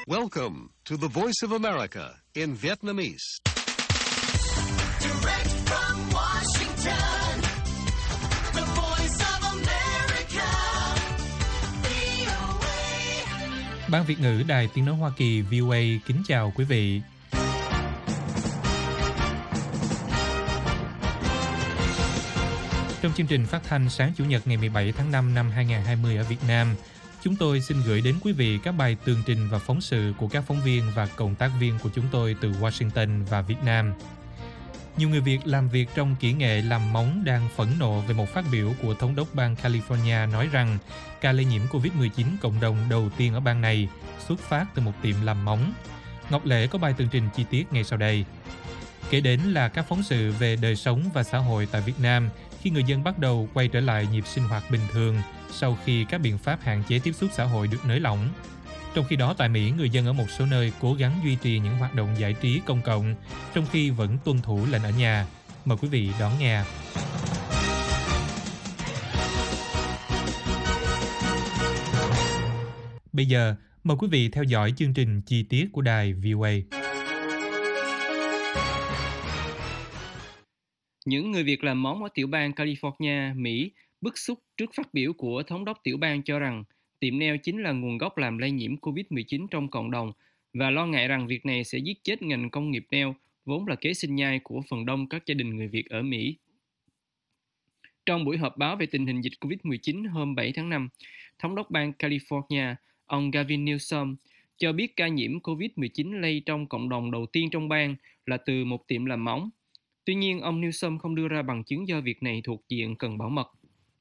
Welcome to the Voice of America in Vietnamese. Direct from Washington, the Voice of America, VOA. Ban Việt ngữ Đài Tiếng nói Hoa Kỳ VOA kính chào quý vị. Trong chương trình phát thanh sáng Chủ nhật ngày 17 tháng 5 năm 2020 ở Việt Nam, chúng tôi xin gửi đến quý vị các bài tường trình và phóng sự của các phóng viên và cộng tác viên của chúng tôi từ Washington và Việt Nam. Nhiều người Việt làm việc trong kỹ nghệ làm móng đang phẫn nộ về một phát biểu của Thống đốc bang California nói rằng ca lây nhiễm COVID-19 cộng đồng đầu tiên ở bang này xuất phát từ một tiệm làm móng. Ngọc Lễ có bài tường trình chi tiết ngay sau đây. Kế đến là các phóng sự về đời sống và xã hội tại Việt Nam khi người dân bắt đầu quay trở lại nhịp sinh hoạt bình thường sau khi các biện pháp hạn chế tiếp xúc xã hội được nới lỏng. Trong khi đó tại Mỹ, người dân ở một số nơi cố gắng duy trì những hoạt động giải trí công cộng trong khi vẫn tuân thủ lệnh ở nhà. Mời quý vị đón nghe. Bây giờ, mời quý vị theo dõi chương trình chi tiết của đài VOA. Những người Việt làm móng ở tiểu bang California, Mỹ bức xúc trước phát biểu của thống đốc tiểu bang cho rằng tiệm nail chính là nguồn gốc làm lây nhiễm COVID-19 trong cộng đồng và lo ngại rằng việc này sẽ giết chết ngành công nghiệp nail vốn là kế sinh nhai của phần đông các gia đình người Việt ở Mỹ. Trong buổi họp báo về tình hình dịch COVID-19 hôm 7 tháng 5, thống đốc bang California, ông Gavin Newsom, cho biết ca nhiễm COVID-19 lây trong cộng đồng đầu tiên trong bang là từ một tiệm làm móng. Tuy nhiên, ông Newsom không đưa ra bằng chứng do việc này thuộc diện cần bảo mật.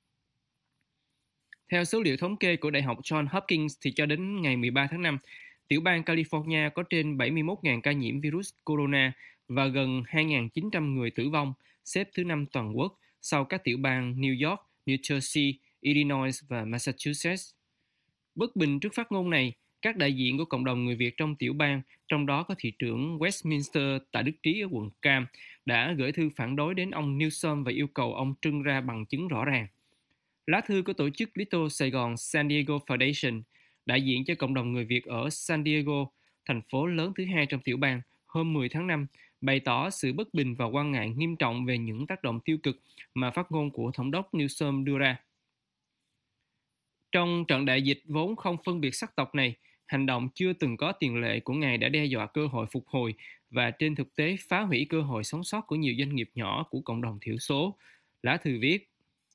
Theo số liệu thống kê của Đại học Johns Hopkins thì cho đến ngày 13 tháng 5, tiểu bang California có trên 71.000 ca nhiễm virus corona và gần 2.900 người tử vong, xếp thứ 5 toàn quốc sau các tiểu bang New York, New Jersey, Illinois và Massachusetts. Bất bình trước phát ngôn này, các đại diện của cộng đồng người Việt trong tiểu bang, trong đó có thị trưởng Westminster Tạ Đức Trí ở quận Cam, đã gửi thư phản đối đến ông Newsom và yêu cầu ông trưng ra bằng chứng rõ ràng. Lá thư của tổ chức Little Saigon San Diego Foundation, đại diện cho cộng đồng người Việt ở San Diego, thành phố lớn thứ hai trong tiểu bang, hôm 10 tháng 5, bày tỏ sự bất bình và quan ngại nghiêm trọng về những tác động tiêu cực mà phát ngôn của Thống đốc Newsom đưa ra. Trong trận đại dịch vốn không phân biệt sắc tộc này, hành động chưa từng có tiền lệ của Ngài đã đe dọa cơ hội phục hồi và trên thực tế phá hủy cơ hội sống sót của nhiều doanh nghiệp nhỏ của cộng đồng thiểu số. Lá thư viết.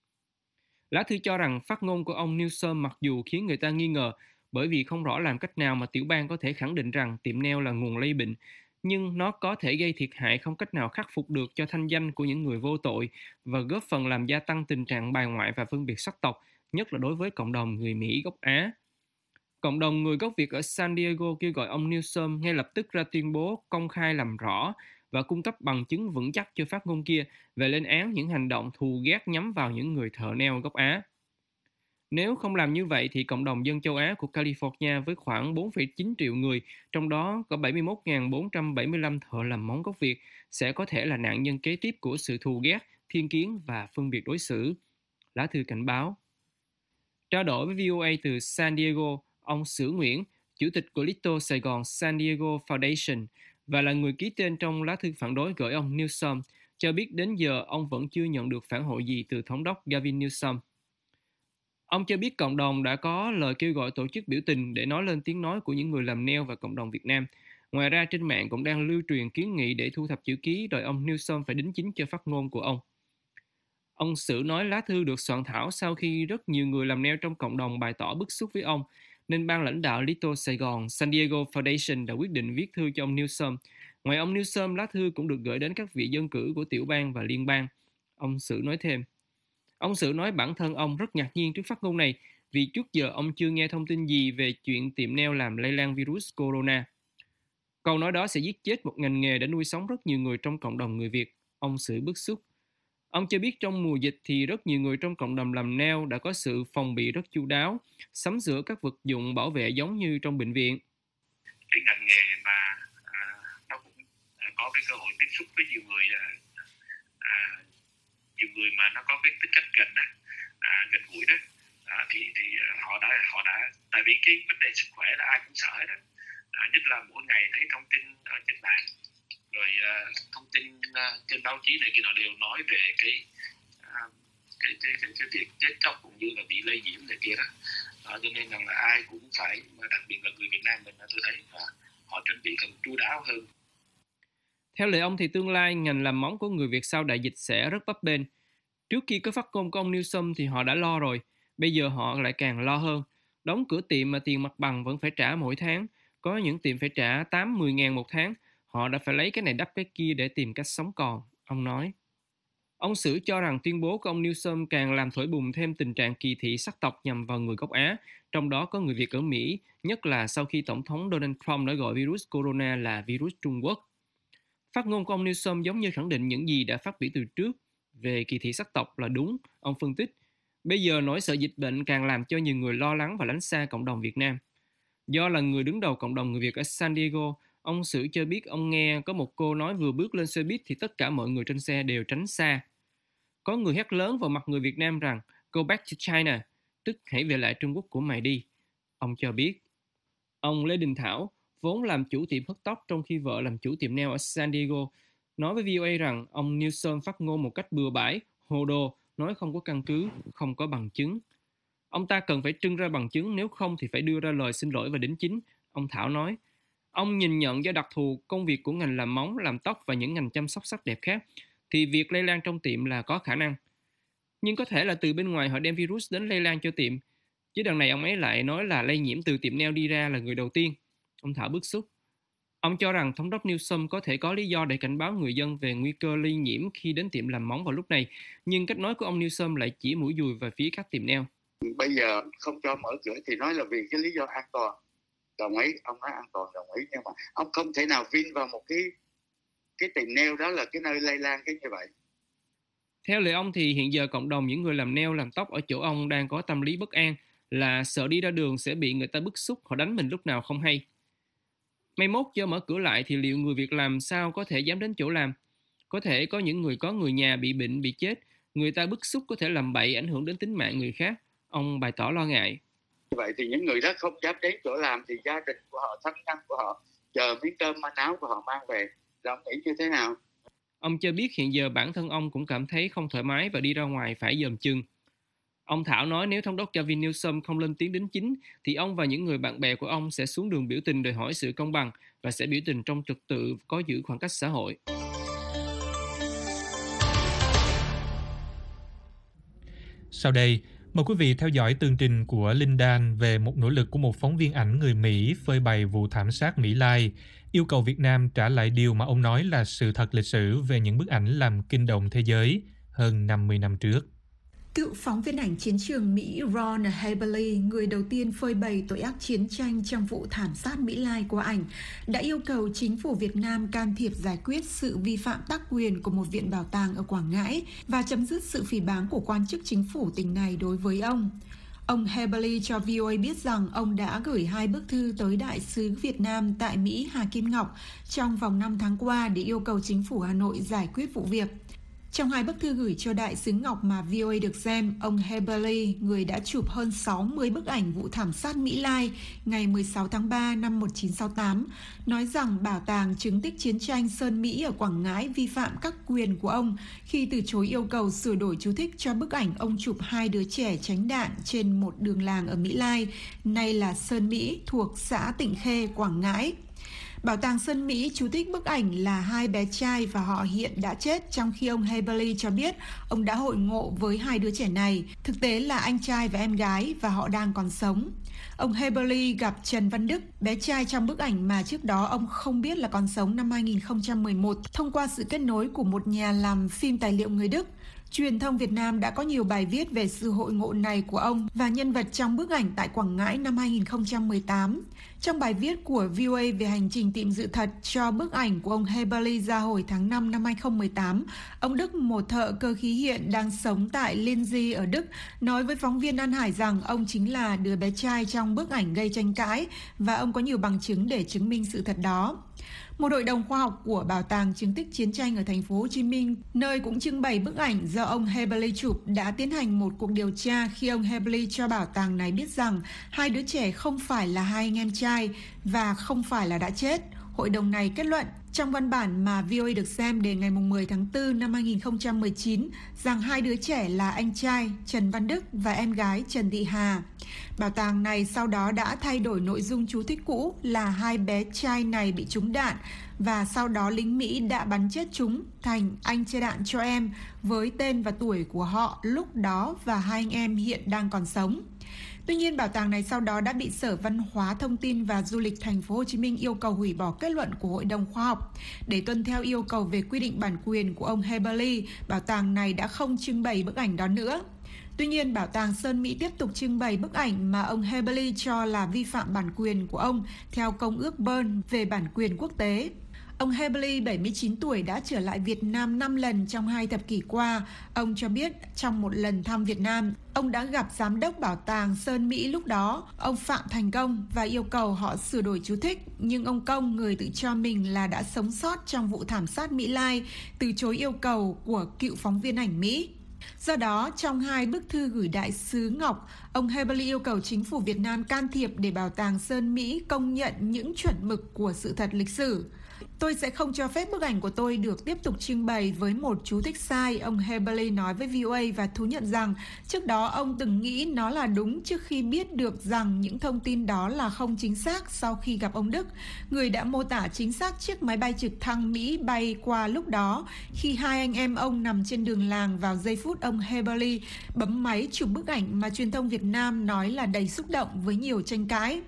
Lá thư cho rằng phát ngôn của ông Newsom mặc dù khiến người ta nghi ngờ bởi vì không rõ làm cách nào mà tiểu bang có thể khẳng định rằng tiệm nail là nguồn lây bệnh, nhưng nó có thể gây thiệt hại không cách nào khắc phục được cho thanh danh của những người vô tội và góp phần làm gia tăng tình trạng bài ngoại và phân biệt sắc tộc, nhất là đối với cộng đồng người Mỹ gốc Á. Cộng đồng người gốc Việt ở San Diego kêu gọi ông Newsom ngay lập tức ra tuyên bố công khai làm rõ và cung cấp bằng chứng vững chắc cho phát ngôn kia về lên án những hành động thù ghét nhắm vào những người thợ nail gốc Á. Nếu không làm như vậy thì cộng đồng dân châu Á của California với khoảng 4,9 triệu người, trong đó có 71.475 thợ làm móng gốc Việt, sẽ có thể là nạn nhân kế tiếp của sự thù ghét, thiên kiến và phân biệt đối xử. Lá thư cảnh báo. Trao đổi với VOA từ San Diego, ông Sử Nguyễn, chủ tịch của Little Saigon San Diego Foundation và là người ký tên trong lá thư phản đối gửi ông Newsom, cho biết đến giờ ông vẫn chưa nhận được phản hồi gì từ thống đốc Gavin Newsom. Ông cho biết cộng đồng đã có lời kêu gọi tổ chức biểu tình để nói lên tiếng nói của những người làm nail và cộng đồng Việt Nam. Ngoài ra trên mạng cũng đang lưu truyền kiến nghị để thu thập chữ ký đòi ông Newsom phải đính chính cho phát ngôn của ông. Ông Sử nói lá thư được soạn thảo sau khi rất nhiều người làm nail trong cộng đồng bày tỏ bức xúc với ông, nên ban lãnh đạo Little Saigon San Diego Foundation đã quyết định viết thư cho ông Newsom. Ngoài ông Newsom, lá thư cũng được gửi đến các vị dân cử của tiểu bang và liên bang. Ông Sử nói thêm. Ông Sử nói bản thân ông rất ngạc nhiên trước phát ngôn này vì trước giờ ông chưa nghe thông tin gì về chuyện tiệm nail làm lây lan virus corona. Câu nói đó sẽ giết chết một ngành nghề đã nuôi sống rất nhiều người trong cộng đồng người Việt. Ông Sử bức xúc. Ông cho biết trong mùa dịch thì rất nhiều người trong cộng đồng làm nail đã có sự phòng bị rất chu đáo, sắm sửa các vật dụng bảo vệ giống như trong bệnh viện. Cái ngành nghề mà nó cũng có cái cơ hội tiếp xúc với nhiều người mà nó có cái tính cách gần gần gũi đó, thì họ đã tại vì cái vấn đề sức khỏe là ai cũng sợ đó. nhất là mỗi ngày thấy thông tin ở trên mạng, rồi thông tin trên báo chí này kia nọ đều nói về cái việc chết chóc cũng như là bị lây nhiễm này kia đó. Cho nên rằng là ai cũng phải, đặc biệt là người Việt Nam mình, tôi thấy họ chuẩn bị cần chu đáo hơn. Theo lời ông thì tương lai ngành làm móng của người Việt sau đại dịch sẽ rất bấp bênh. Trước khi có phát ngôn của ông Newsom thì họ đã lo rồi, bây giờ họ lại càng lo hơn. Đóng cửa tiệm mà tiền mặt bằng vẫn phải trả mỗi tháng, có những tiệm phải trả 8-10 ngàn một tháng. Họ đã phải lấy cái này đắp cái kia để tìm cách sống còn, ông nói. Ông Sử cho rằng tuyên bố của ông Newsom càng làm thổi bùng thêm tình trạng kỳ thị sắc tộc nhằm vào người gốc Á, trong đó có người Việt ở Mỹ, nhất là sau khi Tổng thống Donald Trump đã gọi virus corona là virus Trung Quốc. Phát ngôn của ông Newsom giống như khẳng định những gì đã phát biểu từ trước về kỳ thị sắc tộc là đúng, ông phân tích. Bây giờ nỗi sợ dịch bệnh càng làm cho nhiều người lo lắng và lánh xa cộng đồng Việt Nam. Do là người đứng đầu cộng đồng người Việt ở San Diego, ông Sử cho biết ông nghe có một cô nói vừa bước lên xe buýt thì tất cả mọi người trên xe đều tránh xa. Có người hét lớn vào mặt người Việt Nam rằng "Go back to China", tức hãy về lại Trung Quốc của mày đi. Ông cho biết. Ông Lê Đình Thảo, vốn làm chủ tiệm hớt tóc trong khi vợ làm chủ tiệm nail ở San Diego, nói với VOA rằng ông Newsom phát ngôn một cách bừa bãi, hồ đồ, nói không có căn cứ, không có bằng chứng. Ông ta cần phải trưng ra bằng chứng, nếu không thì phải đưa ra lời xin lỗi và đính chính, ông Thảo nói. Ông nhìn nhận do đặc thù công việc của ngành làm móng, làm tóc và những ngành chăm sóc sắc đẹp khác, thì việc lây lan trong tiệm là có khả năng. Nhưng có thể là từ bên ngoài họ đem virus đến lây lan cho tiệm. Chứ đằng này ông ấy lại nói là lây nhiễm từ tiệm nail đi ra là người đầu tiên. Ông Thảo bức xúc. Ông cho rằng Thống đốc Newsom có thể có lý do để cảnh báo người dân về nguy cơ lây nhiễm khi đến tiệm làm móng vào lúc này. Nhưng cách nói của ông Newsom lại chỉ mũi dùi về phía các tiệm nail. Bây giờ không cho mở cửa thì nói là vì cái lý do an toàn. Đồng ý, ông nói an toàn đồng ý, nhưng mà ông không thể nào vin vào một cái tiệm nail đó là cái nơi lây lan cái như vậy. Theo lời ông thì hiện giờ cộng đồng những người làm nail, làm tóc ở chỗ ông đang có tâm lý bất an, là sợ đi ra đường sẽ bị người ta bức xúc, họ đánh mình lúc nào không hay. Mai mốt cho mở cửa lại thì liệu người Việt làm sao có thể dám đến chỗ làm? Có thể có những người có người nhà bị bệnh, bị chết, người ta bức xúc có thể làm bậy ảnh hưởng đến tính mạng người khác. Ông bày tỏ lo ngại. Vậy thì những người đó không dám đến chỗ làm thì gia đình của họ, thân nhân của họ chờ miếng cơm manh áo của họ mang về, rồi ông nghĩ như thế nào? Ông cho biết hiện giờ bản thân ông cũng cảm thấy không thoải mái và đi ra ngoài phải dòm chừng. Ông Thảo nói nếu Thống đốc Gavin Newsom không lên tiếng đính chính thì ông và những người bạn bè của ông sẽ xuống đường biểu tình đòi hỏi sự công bằng và sẽ biểu tình trong trật tự có giữ khoảng cách xã hội. Sau đây, mời quý vị theo dõi tường trình của Linh Dan về một nỗ lực của một phóng viên ảnh người Mỹ phơi bày vụ thảm sát Mỹ Lai, yêu cầu Việt Nam trả lại điều mà ông nói là sự thật lịch sử về những bức ảnh làm kinh động thế giới hơn 50 năm trước. Cựu phóng viên ảnh chiến trường Mỹ Ron Haberly, người đầu tiên phơi bày tội ác chiến tranh trong vụ thảm sát Mỹ Lai của ảnh, đã yêu cầu chính phủ Việt Nam can thiệp giải quyết sự vi phạm tác quyền của một viện bảo tàng ở Quảng Ngãi và chấm dứt sự phỉ báng của quan chức chính phủ tỉnh này đối với ông. Ông Haberly cho VOA biết rằng ông đã gửi 2 bức thư tới Đại sứ Việt Nam tại Mỹ Hà Kim Ngọc trong vòng 5 tháng qua để yêu cầu chính phủ Hà Nội giải quyết vụ việc. Trong 2 bức thư gửi cho Đại sứ Ngọc mà VOA được xem, ông Haberly, người đã chụp hơn 60 bức ảnh vụ thảm sát Mỹ Lai ngày 16 tháng 3 năm 1968, nói rằng Bảo tàng chứng tích chiến tranh Sơn Mỹ ở Quảng Ngãi vi phạm các quyền của ông khi từ chối yêu cầu sửa đổi chú thích cho bức ảnh ông chụp 2 đứa trẻ tránh đạn trên một đường làng ở Mỹ Lai, nay là Sơn Mỹ, thuộc xã Tịnh Khê, Quảng Ngãi. Bảo tàng Sơn Mỹ chú thích bức ảnh là 2 bé trai và họ hiện đã chết, trong khi ông Haberly cho biết ông đã hội ngộ với 2 đứa trẻ này. Thực tế là anh trai và em gái và họ đang còn sống. Ông Haberly gặp Trần Văn Đức, bé trai trong bức ảnh mà trước đó ông không biết là còn sống năm 2011, thông qua sự kết nối của một nhà làm phim tài liệu người Đức. Truyền thông Việt Nam đã có nhiều bài viết về sự hội ngộ này của ông và nhân vật trong bức ảnh tại Quảng Ngãi năm 2018. Trong bài viết của VOA về hành trình tìm sự thật cho bức ảnh của ông Haberly ra hồi tháng 5 năm 2018, ông Đức, một thợ cơ khí hiện đang sống tại Lindsay ở Đức, nói với phóng viên An Hải rằng ông chính là đứa bé trai trong bức ảnh gây tranh cãi và ông có nhiều bằng chứng để chứng minh sự thật đó. Một hội đồng khoa học của Bảo tàng chứng tích chiến tranh ở thành phố Hồ Chí Minh, nơi cũng trưng bày bức ảnh do ông Heberly chụp, đã tiến hành một cuộc điều tra khi ông Heberly cho bảo tàng này biết rằng hai đứa trẻ không phải là hai anh em trai và không phải là đã chết. Hội đồng này kết luận trong văn bản mà VOA được xem đến ngày 10 tháng 4 năm 2019 rằng hai đứa trẻ là anh trai Trần Văn Đức và em gái Trần Thị Hà. Bảo tàng này sau đó đã thay đổi nội dung chú thích cũ là hai bé trai này bị trúng đạn và sau đó lính Mỹ đã bắn chết chúng thành anh che đạn cho em với tên và tuổi của họ lúc đó và hai anh em hiện đang còn sống. Tuy nhiên, bảo tàng này sau đó đã bị Sở Văn hóa Thông tin và Du lịch thành phố Hồ Chí Minh yêu cầu hủy bỏ kết luận của Hội đồng khoa học. Để tuân theo yêu cầu về quy định bản quyền của ông Heberly, bảo tàng này đã không trưng bày bức ảnh đó nữa. Tuy nhiên, Bảo tàng Sơn Mỹ tiếp tục trưng bày bức ảnh mà ông Heberly cho là vi phạm bản quyền của ông theo Công ước Bern về bản quyền quốc tế. Ông Heberly, 79 tuổi, đã trở lại Việt Nam 5 lần trong 2 thập kỷ qua. Ông cho biết trong một lần thăm Việt Nam, ông đã gặp Giám đốc Bảo tàng Sơn Mỹ lúc đó, ông Phạm Thành Công, và yêu cầu họ sửa đổi chú thích. Nhưng ông Công, người tự cho mình là đã sống sót trong vụ thảm sát My Lai, từ chối yêu cầu của cựu phóng viên ảnh Mỹ. Do đó, trong 2 bức thư gửi đại sứ Ngọc, ông Heberly yêu cầu chính phủ Việt Nam can thiệp để Bảo tàng Sơn Mỹ công nhận những chuẩn mực của sự thật lịch sử. Tôi sẽ không cho phép bức ảnh của tôi được tiếp tục trưng bày với một chú thích sai, ông Heberly nói với VOA và thú nhận rằng trước đó ông từng nghĩ nó là đúng trước khi biết được rằng những thông tin đó là không chính xác sau khi gặp ông Đức, người đã mô tả chính xác chiếc máy bay trực thăng Mỹ bay qua lúc đó khi hai anh em ông nằm trên đường làng vào giây phút ông Heberly bấm máy chụp bức ảnh mà truyền thông Việt Nam nói là đầy xúc động với nhiều tranh cãi.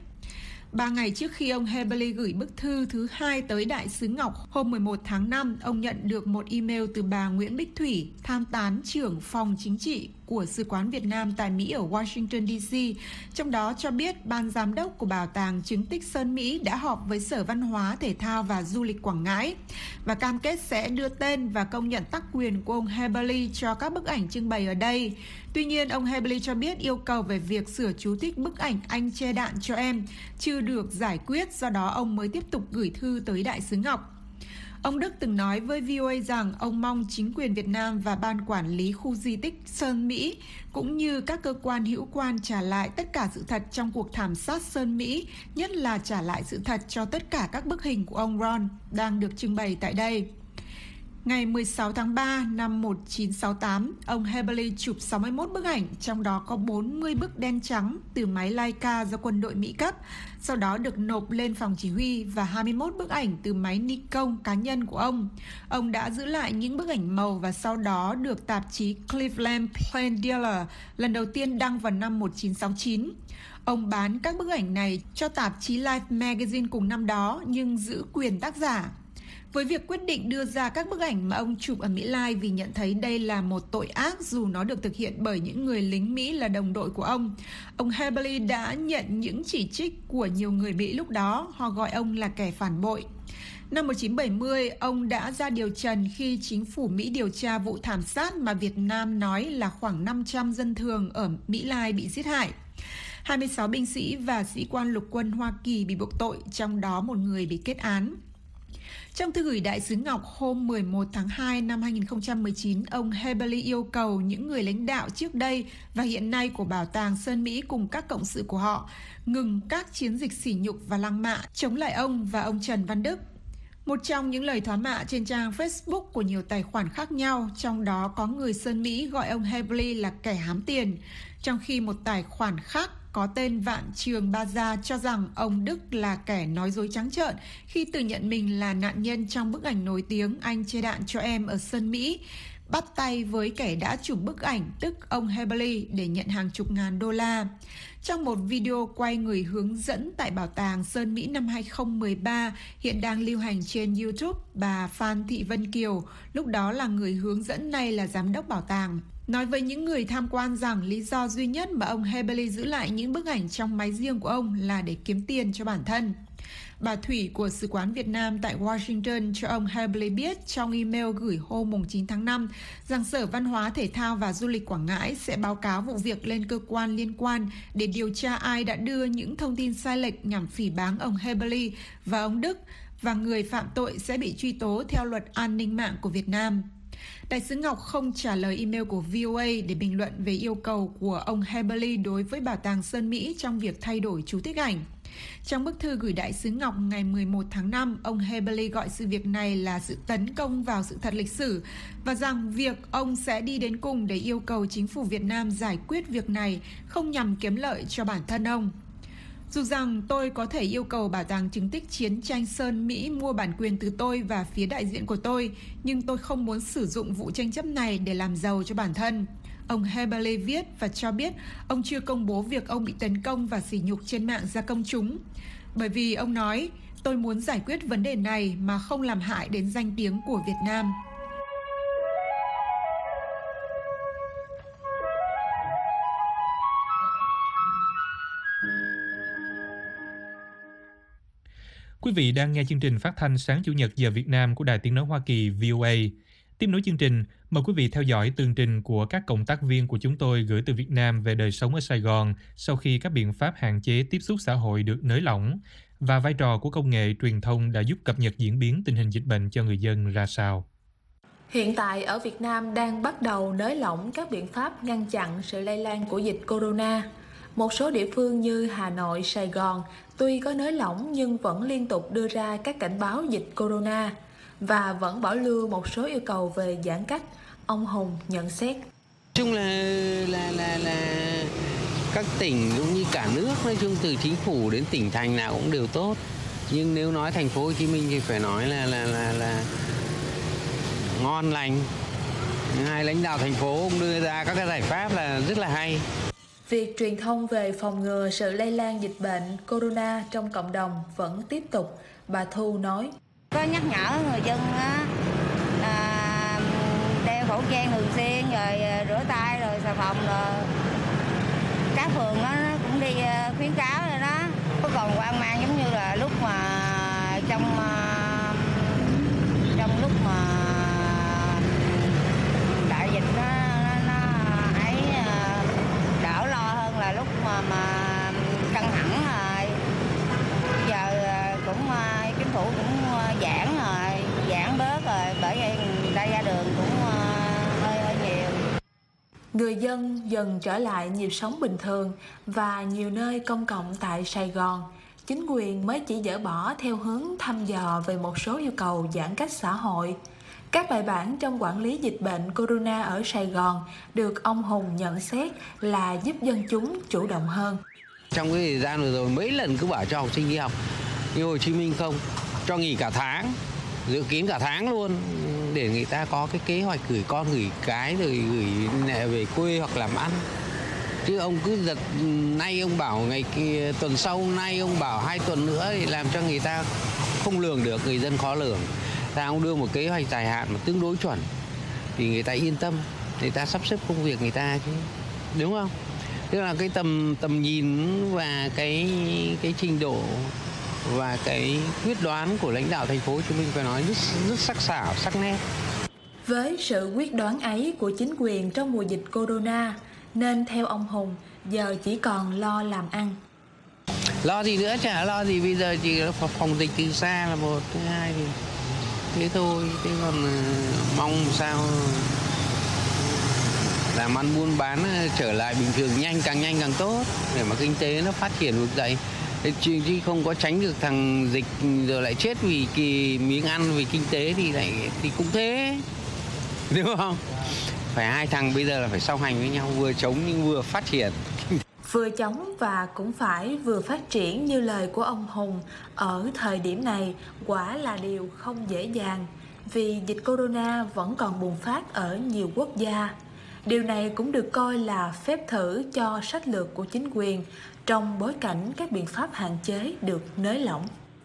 3 ngày trước khi ông Heberly gửi bức thư thứ 2 tới đại sứ Ngọc, hôm 11 tháng 5, ông nhận được một email từ bà Nguyễn Bích Thủy, tham tán trưởng phòng chính trị của Sứ quán Việt Nam tại Mỹ ở Washington DC, trong đó cho biết ban giám đốc của Bảo tàng chứng tích Sơn Mỹ đã họp với Sở Văn hóa, Thể thao và Du lịch Quảng Ngãi và cam kết sẽ đưa tên và công nhận tác quyền của ông Heberly cho các bức ảnh trưng bày ở đây. Tuy nhiên, ông Heberly cho biết yêu cầu về việc sửa chú thích bức ảnh anh che đạn cho em chưa được giải quyết, do đó ông mới tiếp tục gửi thư tới đại sứ Ngọc. Ông Đức từng nói với VOA rằng ông mong chính quyền Việt Nam và ban quản lý khu di tích Sơn Mỹ cũng như các cơ quan hữu quan trả lại tất cả sự thật trong cuộc thảm sát Sơn Mỹ, nhất là trả lại sự thật cho tất cả các bức hình của ông Ron đang được trưng bày tại đây. Ngày 16 tháng 3 năm 1968, ông Heberly chụp 61 bức ảnh, trong đó có 40 bức đen trắng từ máy Leica do quân đội Mỹ cấp, sau đó được nộp lên phòng chỉ huy, và 21 bức ảnh từ máy Nikon cá nhân của ông. Ông đã giữ lại những bức ảnh màu và sau đó được tạp chí Cleveland Plain Dealer lần đầu tiên đăng vào năm 1969. Ông bán các bức ảnh này cho tạp chí Life Magazine cùng năm đó nhưng giữ quyền tác giả. Với việc quyết định đưa ra các bức ảnh mà ông chụp ở Mỹ Lai vì nhận thấy đây là một tội ác dù nó được thực hiện bởi những người lính Mỹ là đồng đội của ông Heberly đã nhận những chỉ trích của nhiều người Mỹ lúc đó, họ gọi ông là kẻ phản bội. Năm 1970, ông đã ra điều trần khi chính phủ Mỹ điều tra vụ thảm sát mà Việt Nam nói là khoảng 500 dân thường ở Mỹ Lai bị giết hại. 26 binh sĩ và sĩ quan lục quân Hoa Kỳ bị buộc tội, trong đó một người bị kết án. Trong thư gửi đại sứ Ngọc hôm 11 tháng 2 năm 2019, ông Heberly yêu cầu những người lãnh đạo trước đây và hiện nay của Bảo tàng Sơn Mỹ cùng các cộng sự của họ ngừng các chiến dịch sỉ nhục và lăng mạ chống lại ông và ông Trần Văn Đức. Một trong những lời thóa mạ trên trang Facebook của nhiều tài khoản khác nhau, trong đó có người Sơn Mỹ gọi ông Heberly là kẻ hám tiền, trong khi một tài khoản khác có tên Vạn Trường Ba Gia cho rằng ông Đức là kẻ nói dối trắng trợn khi tự nhận mình là nạn nhân trong bức ảnh nổi tiếng Anh che đạn cho em ở Sơn Mỹ, bắt tay với kẻ đã chụp bức ảnh, tức ông Heberly, để nhận hàng chục ngàn đô la. Trong một video quay người hướng dẫn tại Bảo tàng Sơn Mỹ năm 2013, hiện đang lưu hành trên YouTube, bà Phan Thị Vân Kiều, lúc đó là người hướng dẫn, nay là giám đốc bảo tàng, nói với những người tham quan rằng lý do duy nhất mà ông Heberly giữ lại những bức ảnh trong máy riêng của ông là để kiếm tiền cho bản thân. Bà Thủy của Sứ quán Việt Nam tại Washington cho ông Heberly biết trong email gửi hôm 9 tháng 5 rằng Sở Văn hóa, Thể thao và Du lịch Quảng Ngãi sẽ báo cáo vụ việc lên cơ quan liên quan để điều tra ai đã đưa những thông tin sai lệch nhằm phỉ báng ông Heberly và ông Đức, và người phạm tội sẽ bị truy tố theo luật an ninh mạng của Việt Nam. Đại sứ Ngọc không trả lời email của VOA để bình luận về yêu cầu của ông Haberle đối với Bảo tàng Sơn Mỹ trong việc thay đổi chú thích ảnh. Trong bức thư gửi đại sứ Ngọc ngày 11 tháng 5, ông Haberle gọi sự việc này là sự tấn công vào sự thật lịch sử và rằng việc ông sẽ đi đến cùng để yêu cầu chính phủ Việt Nam giải quyết việc này không nhằm kiếm lợi cho bản thân ông. Dù rằng tôi có thể yêu cầu Bảo tàng chứng tích chiến tranh Sơn Mỹ mua bản quyền từ tôi và phía đại diện của tôi, nhưng tôi không muốn sử dụng vụ tranh chấp này để làm giàu cho bản thân. Ông Haberle viết và cho biết ông chưa công bố việc ông bị tấn công và sỉ nhục trên mạng ra công chúng. Bởi vì ông nói, tôi muốn giải quyết vấn đề này mà không làm hại đến danh tiếng của Việt Nam. Quý vị đang nghe chương trình phát thanh sáng Chủ nhật giờ Việt Nam của Đài Tiếng nói Hoa Kỳ VOA. Tiếp nối chương trình, mời quý vị theo dõi tường trình của các cộng tác viên của chúng tôi gửi từ Việt Nam về đời sống ở Sài Gòn sau khi các biện pháp hạn chế tiếp xúc xã hội được nới lỏng và vai trò của công nghệ truyền thông đã giúp cập nhật diễn biến tình hình dịch bệnh cho người dân ra sao. Hiện tại ở Việt Nam đang bắt đầu nới lỏng các biện pháp ngăn chặn sự lây lan của dịch corona. Một số địa phương như Hà Nội, Sài Gòn tuy có nới lỏng nhưng vẫn liên tục đưa ra các cảnh báo dịch corona và vẫn bảo lưu một số yêu cầu về giãn cách. Ông Hùng nhận xét. Chung là các tỉnh cũng như cả nước, nói chung từ chính phủ đến tỉnh thành nào cũng đều tốt. Nhưng nếu nói thành phố Hồ Chí Minh thì phải nói là ngon lành. Hai lãnh đạo thành phố cũng đưa ra các cái giải pháp là rất là hay. Việc truyền thông về phòng ngừa sự lây lan dịch bệnh corona trong cộng đồng vẫn tiếp tục, bà Thu nói. Có nhắc nhở người dân đeo khẩu trang thường xuyên, rồi rửa tay, rồi xà phòng, rồi các phường nó cũng đi khuyến cáo rồi đó. Có còn hoang mang giống như là lúc mà trong lúc mà đại dịch nó ấy đỡ lo hơn là lúc mà căng thẳng rồi. Bây giờ cũng chính phủ cũng giãn bớt rồi, bởi vậy người ta ra đường cũng hơi nhiều. Người dân dần trở lại nhịp sống bình thường và nhiều nơi công cộng tại Sài Gòn, chính quyền mới chỉ dỡ bỏ theo hướng thăm dò về một số yêu cầu giãn cách xã hội. Các bài bản trong quản lý dịch bệnh corona ở Sài Gòn được ông Hùng nhận xét là giúp dân chúng chủ động hơn. Trong cái thời gian vừa rồi mấy lần cứ bảo cho học sinh đi học, như Hồ Chí Minh không, cho nghỉ cả tháng, dự kiến cả tháng luôn, để người ta có cái kế hoạch gửi con gửi cái rồi gửi về quê hoặc làm ăn. Chứ ông cứ giật nay ông bảo ngày kia, tuần sau hôm nay ông bảo 2 tuần nữa thì làm cho người ta không lường được, người dân khó lường. Ta ông đưa một kế hoạch dài hạn mà tương đối chuẩn thì người ta yên tâm, người ta sắp xếp công việc người ta chứ, đúng không? Tức là cái tầm nhìn và cái trình độ và cái quyết đoán của lãnh đạo thành phố Hồ Chí Minh phải nói rất sắc sảo, sắc nét. Với sự quyết đoán ấy của chính quyền trong mùa dịch corona, nên theo ông Hùng, giờ chỉ còn lo làm ăn. Lo gì nữa, chả lo gì, bây giờ chỉ phòng dịch từ xa là một, thứ hai thì thế thôi. Thế còn mong sao làm ăn buôn bán trở lại bình thường nhanh càng tốt để mà kinh tế nó phát triển vực dậy. Chứ không có tránh được thằng dịch rồi lại chết vì kỳ miếng ăn, vì kinh tế thì cũng thế, đúng không? Phải hai thằng bây giờ là phải song hành với nhau, vừa chống nhưng vừa phát triển. Vừa chống và cũng phải vừa phát triển như lời của ông Hùng ở thời điểm này quả là điều không dễ dàng, vì dịch corona vẫn còn bùng phát ở nhiều quốc gia. Điều này cũng được coi là phép thử cho sách lược của chính quyền trong bối cảnh các biện pháp hạn chế được nới lỏng.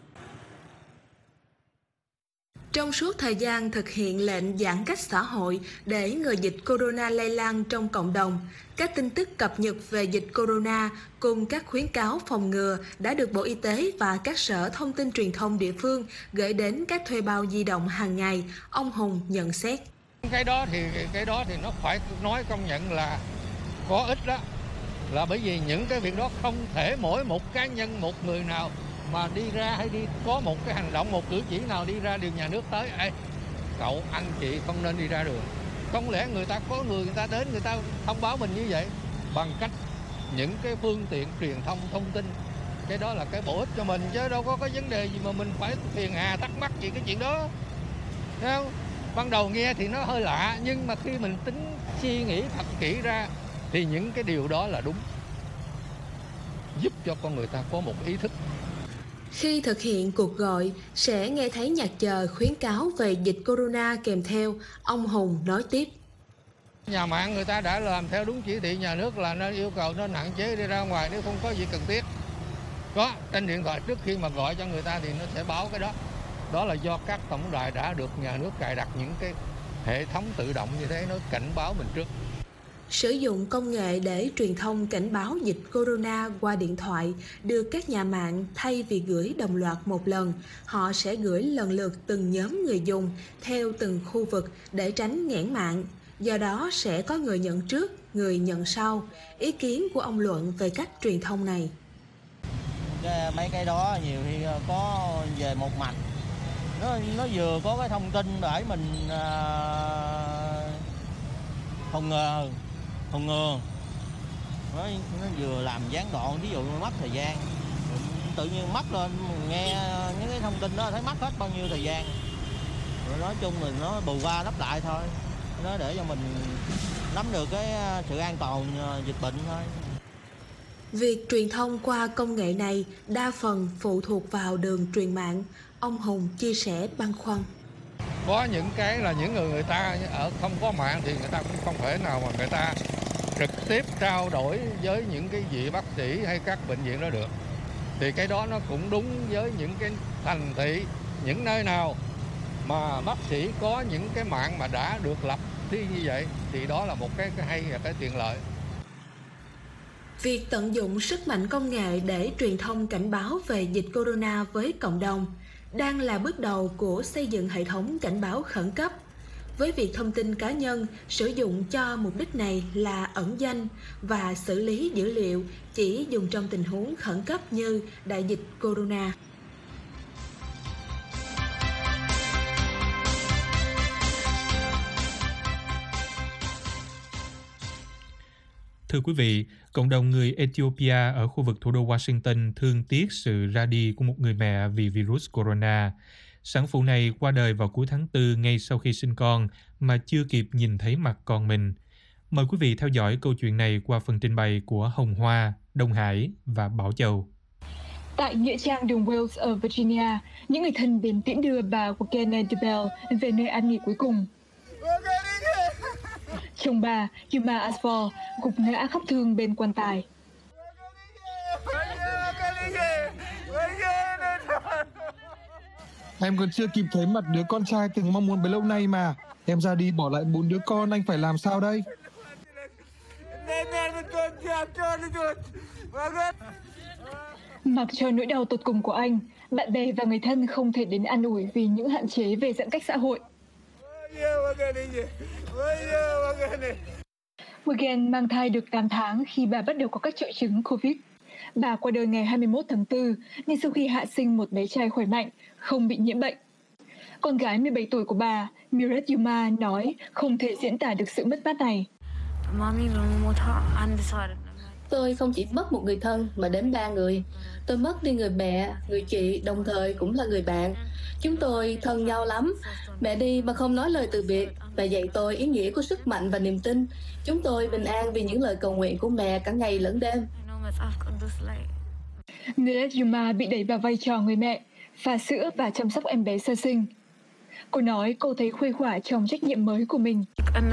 Trong suốt thời gian thực hiện lệnh giãn cách xã hội để ngừa dịch corona lây lan trong cộng đồng, các tin tức cập nhật về dịch corona cùng các khuyến cáo phòng ngừa đã được Bộ Y tế và các sở thông tin truyền thông địa phương gửi đến các thuê bao di động hàng ngày, ông Hùng nhận xét. Cái đó thì nó phải nói công nhận là có ích đó, là bởi vì những cái việc đó không thể mỗi một cá nhân, một người nào mà đi ra hay đi có một cái hành động, một cử chỉ nào đi ra đường nhà nước tới, ê, cậu anh chị không nên đi ra đường. Không lẽ người ta có người ta đến người ta thông báo mình như vậy bằng cách những cái phương tiện truyền thông tin. Cái đó là cái bổ ích cho mình chứ đâu có cái vấn đề gì mà mình phải phiền hà thắc mắc gì cái chuyện đó. Thấy không? Ban đầu nghe thì nó hơi lạ, nhưng mà khi mình tính suy nghĩ thật kỹ ra thì những cái điều đó là đúng, giúp cho con người ta có một ý thức. Khi thực hiện cuộc gọi, sẽ nghe thấy nhạc chờ khuyến cáo về dịch corona kèm theo, ông Hùng nói tiếp. Nhà mạng người ta đã làm theo đúng chỉ thị nhà nước là nên yêu cầu nên hạn chế đi ra ngoài nếu không có gì cần thiết. Có, trên điện thoại trước khi mà gọi cho người ta thì nó sẽ báo cái đó. Đó là do các tổng đài đã được nhà nước cài đặt những cái hệ thống tự động như thế, nó cảnh báo mình trước. Sử dụng công nghệ để truyền thông cảnh báo dịch corona qua điện thoại được các nhà mạng thay vì gửi đồng loạt một lần, họ sẽ gửi lần lượt từng nhóm người dùng theo từng khu vực để tránh nghẽn mạng. Do đó sẽ có người nhận trước, người nhận sau. Ý kiến của ông Luận về cách truyền thông này. Mấy cái đó nhiều khi có về một mạch. Nó vừa có cái thông tin để mình phòng ngừa. Nó vừa làm gián đoạn, ví dụ mất thời gian. Tự nhiên mất lên nghe những cái thông tin đó thấy mất hết bao nhiêu thời gian. Rồi nói chung là nó bù qua đắp lại thôi. Nó để cho mình nắm được cái sự an toàn dịch bệnh thôi. Việc truyền thông qua công nghệ này đa phần phụ thuộc vào đường truyền mạng. Ông Hùng chia sẻ băn khoăn. Có những cái là những người ta ở không có mạng thì người ta cũng không thể nào mà người ta trực tiếp trao đổi với những cái vị bác sĩ hay các bệnh viện đó được. Thì cái đó nó cũng đúng với những cái thành thị, những nơi nào mà bác sĩ có những cái mạng mà đã được lập thì như vậy thì đó là một cái hay và cái tiện lợi. Việc tận dụng sức mạnh công nghệ để truyền thông cảnh báo về dịch corona với cộng đồng đang là bước đầu của xây dựng hệ thống cảnh báo khẩn cấp. Với việc thông tin cá nhân sử dụng cho mục đích này là ẩn danh và xử lý dữ liệu chỉ dùng trong tình huống khẩn cấp như đại dịch corona. Thưa quý vị, cộng đồng người Ethiopia ở khu vực thủ đô Washington thương tiếc sự ra đi của một người mẹ vì virus corona. Sản phụ này qua đời vào cuối tháng 4 ngay sau khi sinh con mà chưa kịp nhìn thấy mặt con mình. Mời quý vị theo dõi câu chuyện này qua phần trình bày của Hồng Hoa, Đông Hải và Bảo Châu. Tại nghĩa trang đường Wales ở Virginia, những người thân đến tiễn đưa bà Wakene Debel về nơi an nghỉ cuối cùng. Chồng bà, Yuma Asfor, gục ngã khóc thương bên quan tài. Em còn chưa kịp thấy mặt đứa con trai từng mong muốn bấy lâu nay mà. Em ra đi bỏ lại 4 đứa con, anh phải làm sao đây? Mặc cho nỗi đau tột cùng của anh, bạn bè và người thân không thể đến an ủi vì những hạn chế về giãn cách xã hội. Wagen mang thai được 8 tháng khi bà bắt đầu có các triệu chứng COVID. Bà qua đời ngày 21 tháng 4 ngay sau khi hạ sinh một bé trai khỏe mạnh, không bị nhiễm bệnh. Con gái 17 tuổi của bà, Miret Yuma, nói không thể diễn tả được sự mất mát này. Tôi không chỉ mất một người thân mà đến 3 người. Tôi mất đi người mẹ, người chị, đồng thời cũng là người bạn. Chúng tôi thân nhau lắm. Mẹ đi mà không nói lời từ biệt. Bà dạy tôi ý nghĩa của sức mạnh và niềm tin. Chúng tôi bình an vì những lời cầu nguyện của mẹ cả ngày lẫn đêm. Miret Yuma bị đẩy vào vai trò người mẹ, pha sữa và chăm sóc em bé sơ sinh. Cô nói cô thấy khuây khỏa trong trách nhiệm mới của mình.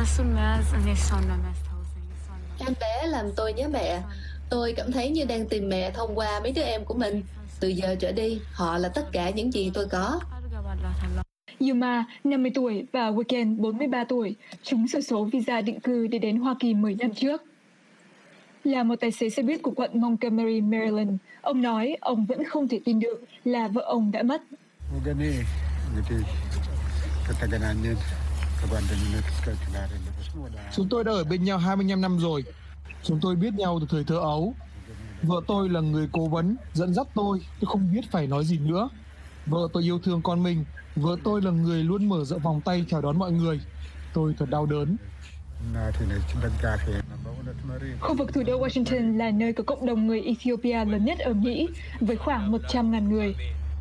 Em bé làm tôi nhớ mẹ. Tôi cảm thấy như đang tìm mẹ thông qua mấy đứa em của mình. Từ giờ trở đi, họ là tất cả những gì tôi có. Yuma, 50 tuổi và Wagen, 43 tuổi, trúng xổ số visa định cư để đến Hoa Kỳ 10 năm trước. Là một tài xế xe buýt của quận Montgomery, Maryland, ông nói ông vẫn không thể tin được là vợ ông đã mất. Chúng tôi đã ở bên nhau 25 năm rồi. Chúng tôi biết nhau từ thời thơ ấu. Vợ tôi là người cố vấn, dẫn dắt tôi không biết phải nói gì nữa. Vợ tôi yêu thương con mình, vợ tôi là người luôn mở rộng vòng tay chào đón mọi người. Tôi thật đau đớn. Khu vực thủ đô Washington là nơi có cộng đồng người Ethiopia lớn nhất ở Mỹ, với khoảng 100.000 người.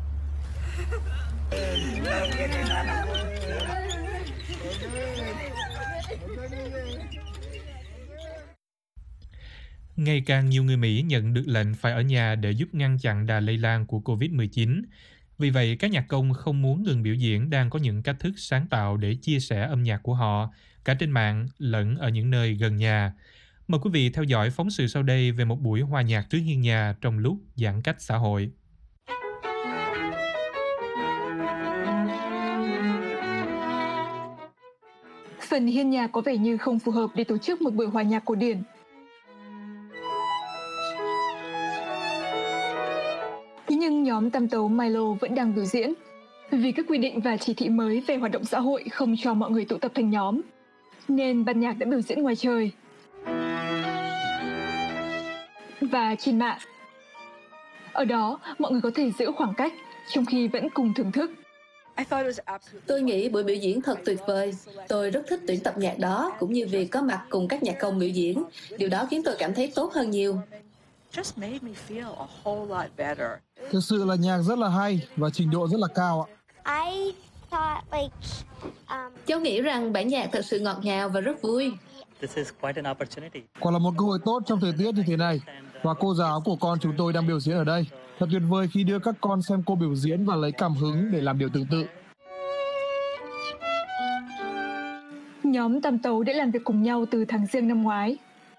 Ngày càng nhiều người Mỹ nhận được lệnh phải ở nhà để giúp ngăn chặn đà lây lan của COVID-19. Vì vậy, các nhạc công không muốn ngừng biểu diễn đang có những cách thức sáng tạo để chia sẻ âm nhạc của họ, cả trên mạng lẫn ở những nơi gần nhà. Mời quý vị theo dõi phóng sự sau đây về một buổi hòa nhạc trước hiên nhà trong lúc giãn cách xã hội. Phần hiên nhà có vẻ như không phù hợp để tổ chức một buổi hòa nhạc cổ điển. Thế nhưng nhóm tam tấu Milo vẫn đang biểu diễn. Vì các quy định và chỉ thị mới về hoạt động xã hội không cho mọi người tụ tập thành nhóm, nên ban nhạc đã biểu diễn ngoài trời và trên mạng. Ở đó, mọi người có thể giữ khoảng cách trong khi vẫn cùng thưởng thức. Tôi nghĩ buổi biểu diễn thật tuyệt vời. Tôi rất thích tuyển tập nhạc đó, cũng như việc có mặt cùng các nhạc công biểu diễn. Điều đó khiến tôi cảm thấy tốt hơn nhiều. Thực sự là nhạc rất là hay và trình độ rất là cao ạ. Cháu nghĩ rằng bản nhạc thật sự ngọt ngào và rất vui. Quả là một cơ hội tốt trong thời tiết như thế này. Và cô giáo của con chúng tôi đang biểu diễn ở đây. Thật tuyệt vời khi đưa các con xem cô biểu diễn và lấy cảm hứng để làm điều tương tự. Nhóm tam tấu đã làm việc cùng nhau từ tháng Giêng năm ngoái.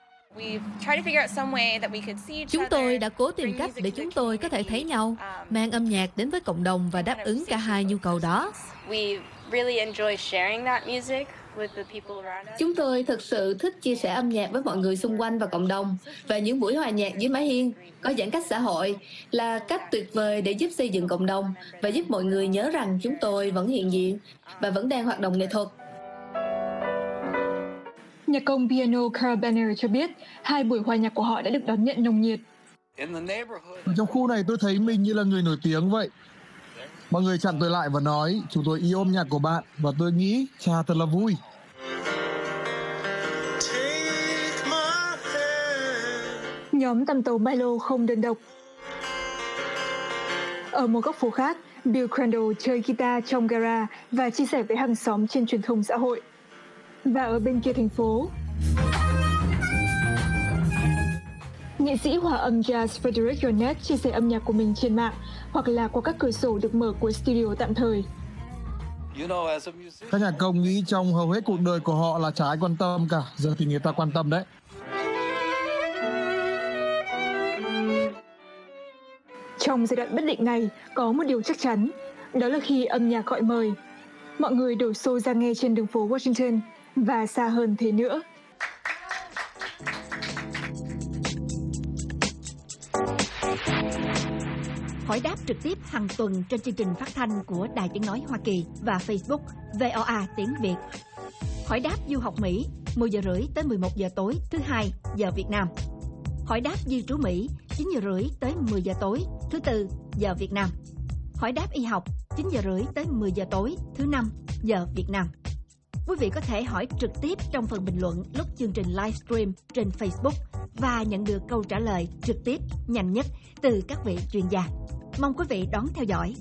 Chúng tôi đã cố tìm cách để chúng tôi có thể thấy nhau, mang âm nhạc đến với cộng đồng và đáp ứng cả hai nhu cầu đó. Chúng tôi thực sự thích chia sẻ âm nhạc với mọi người xung quanh và cộng đồng. Và những buổi hòa nhạc dưới mái hiên có giãn cách xã hội là cách tuyệt vời để giúp xây dựng cộng đồng và giúp mọi người nhớ rằng chúng tôi vẫn hiện diện và vẫn đang hoạt động nghệ thuật. Nhạc công piano Carl Banner cho biết 2 buổi hòa nhạc của họ đã được đón nhận nồng nhiệt. Trong khu này tôi thấy mình như là người nổi tiếng vậy. Mọi người chặn tôi lại và nói chúng tôi yêu âm nhạc của bạn và tôi nghĩ chà thật là vui. Nhóm tam tấu Milo không đơn độc. Ở một góc phố khác, Bill Crandall chơi guitar trong gara và chia sẻ với hàng xóm trên truyền thông xã hội. Và ở bên kia thành phố, nghệ sĩ hòa âm jazz Frederick Garnett chia sẻ âm nhạc của mình trên mạng hoặc là qua các cửa sổ được mở của studio tạm thời. Các nhạc công nghĩ trong hầu hết cuộc đời của họ là chả ai quan tâm cả, giờ thì người ta quan tâm đấy. Trong giai đoạn bất định này, có một điều chắc chắn, đó là khi âm nhạc gọi mời, mọi người đổ xô ra nghe trên đường phố Washington và xa hơn thế nữa. Hỏi đáp trực tiếp hàng tuần trên chương trình phát thanh của Đài Tiếng Nói Hoa Kỳ và Facebook VOA Tiếng Việt. Hỏi đáp du học Mỹ 10 giờ rưỡi tới 11 giờ tối thứ Hai giờ Việt Nam. Hỏi đáp di trú Mỹ 9 giờ rưỡi tới 10 giờ tối thứ Tư giờ Việt Nam. Hỏi đáp y học 9 giờ rưỡi tới 10 giờ tối thứ Năm giờ Việt Nam. Quý vị có thể hỏi trực tiếp trong phần bình luận lúc chương trình livestream trên Facebook và nhận được câu trả lời trực tiếp nhanh nhất từ các vị chuyên gia. Mong quý vị đón theo dõi.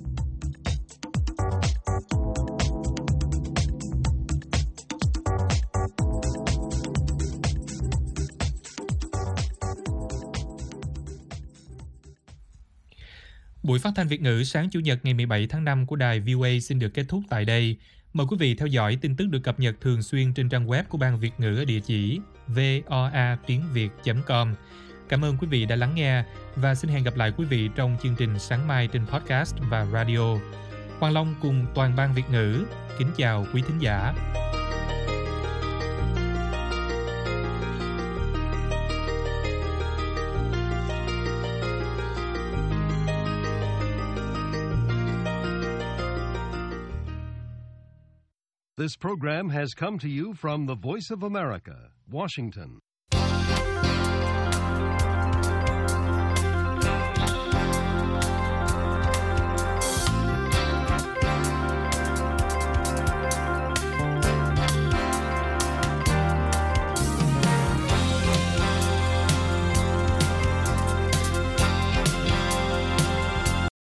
Buổi phát thanh Việt ngữ sáng Chủ nhật ngày 17 tháng 5 của đài VOA xin được kết thúc tại đây. Mời quý vị theo dõi tin tức được cập nhật thường xuyên trên trang web của Ban Việt ngữ ở địa chỉ voatiengviet.com. Cảm ơn quý vị đã lắng nghe và xin hẹn gặp lại quý vị trong chương trình sáng mai trên podcast và radio. Hoàng Long cùng toàn ban Việt ngữ kính chào quý thính giả. This program has come to you from the Voice of America, Washington.